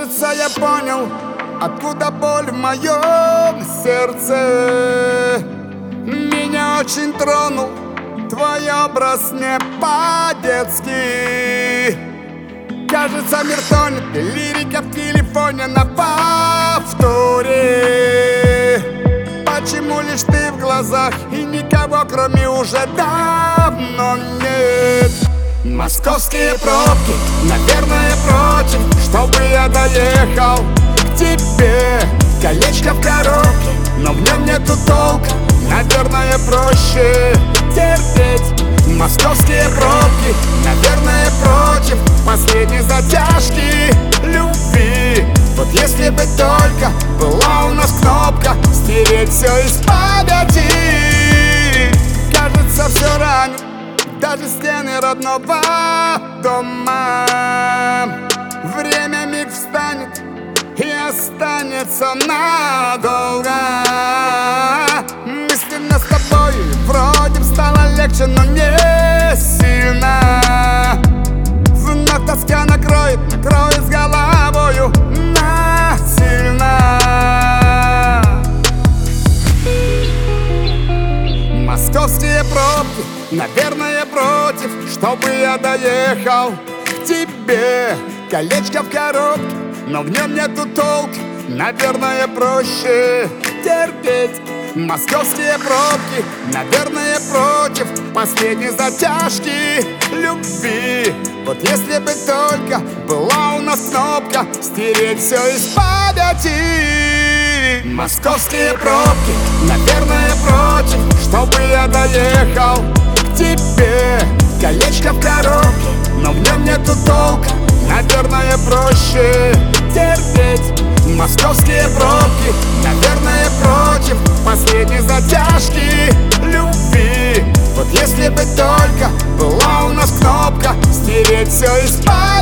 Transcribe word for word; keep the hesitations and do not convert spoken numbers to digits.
Кажется, я понял, откуда боль в моем сердце. Меня очень тронул твой образ не по-детски. Кажется, мир тонет, лирика в телефоне на повторе. Почему лишь ты в глазах и никого кроме уже давно нет? Московские пробки, наверное, против, чтобы я доехал к тебе. Колечко в коробке, но в нем нету толка, наверное, проще терпеть. Московские пробки, наверное, против последней затяжки любви. Вот если бы только была у нас кнопка стереть все из памяти. Кажется, все ранит даже стены родного дома. Время миг встанет и останется надолго. Мысленно с тобой вроде стало легче, но не сильно. Вновь тоска накроет, накроет с головою насильно. Московские пробки, наверное, против, чтобы я доехал к тебе. Колечко в коробке, но в нем нету толка, наверное, проще терпеть. Московские пробки, наверное, против последней затяжки любви. Вот если бы только была у нас кнопка стереть все из памяти. Московские пробки, наверное, против, чтобы я доехал к тебе. Колечко в коробке, но в нем нету толка, наверное, проще терпеть. Московские пробки, наверное, против последней затяжки любви. Вот если бы только была у нас кнопка стереть все из памяти.